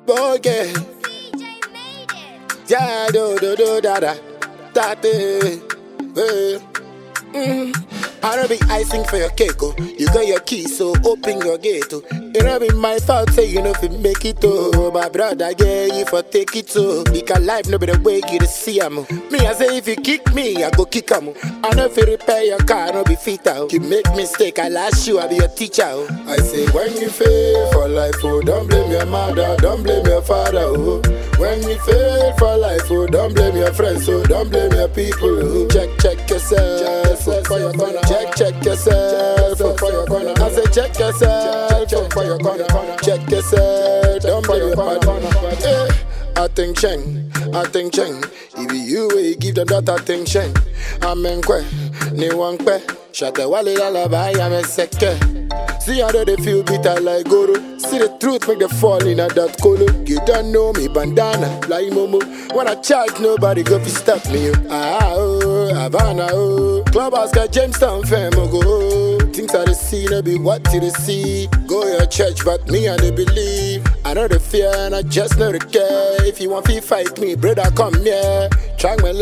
Boge, yeah, do da da da da. I don't be icing for your cake, oh. You got your key, so open your gate, oh. It don't be my fault, say you know if you make it, oh. My brother, yeah, you for take it, oh. Because life no be the way you to see am. Me, I say if you kick me, I go kick am. I know if you repair your car, no be fit out. You make mistake, I lash you, I be your teacher, oh. I say when you fail for life, oh, don't blame your mother, don't blame your father, oh. When you fail for life, oh, don't blame your friends, oh, don't blame your people, oh. Check yourself, for your corner. Check yourself, for your corner. I say check yourself, for your corner. Check yourself, don't blame your partner. Attention. If you will give them that attention. Amen kwe, ni wankwe. Shate wale lullaby, I'm a second. See how they feel bitter like Goro. See the truth make them fall in at that colo. You don't know me, bandana, like Momo. When I charge, nobody go fi stop me. Havana, Clubhouse got Jamestown fam, go. Things I see, no be what you see. Go your church, but me and they believe. I know the fear and I just know the care. If you want to fight me, brother, come here. Track my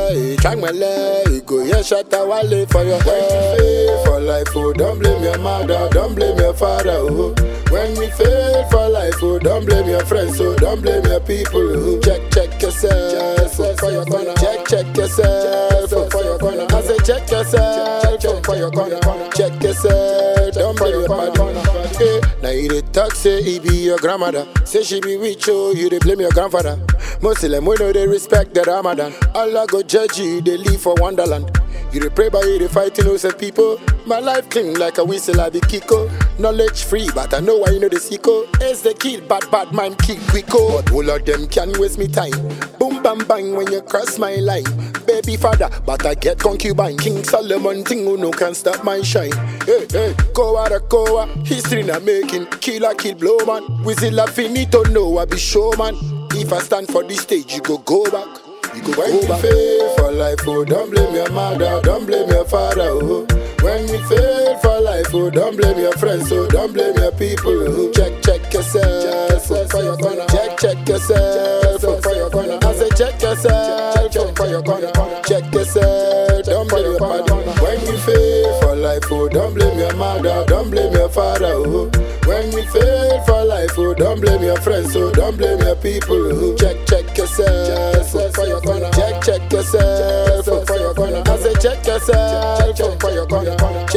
leg. Go here, shut a wale for your head. For life, oh, don't blame your mother, don't blame your father, oh. When we fail for life, oh, don't blame your friends, oh, don't blame your people, oh. Check yourself, for your corner. Check yourself, for your corner. I say check yourself, for your corner. Check yourself, don't blame your partner. Now you dey talk say he be your grandmother. Say she be rich, oh, you dey blame your grandfather. Muslim, we know they respect the Ramadan. Allah go judge you, they live for Wonderland. You dey pray by you, dey fight innocent people. My life clean like a whistle, I be Kiko. Knowledge free, but I know why you know the sicko. As they kill, bad mind kill quicko. But all of them can waste me time. Boom bam bang when you cross my line. Baby father, but I get concubine. King Solomon thing who no can stop my shine. Hey, Koa, history na making. Kill blow man. Whistle a finito, no I be showman. If I stand for this stage, you go back. You go back. Fail for life, oh, don't blame your mother, don't blame your father, oh. When we fail for life, oh, don't blame your friends, oh, don't blame your people, oh. Check yourself, for your corner. Check yourself, for your corner. I say check yourself, for your corner. Check yourself, don't blame your partner. When we fail for life, oh, don't blame your mother, don't blame your father, oh. When we fail for life, oh, don't blame your friends, oh, don't blame your people, oh. Check yourself, for your corner. Check yourself, for your corner. I say check yourself, for your corner.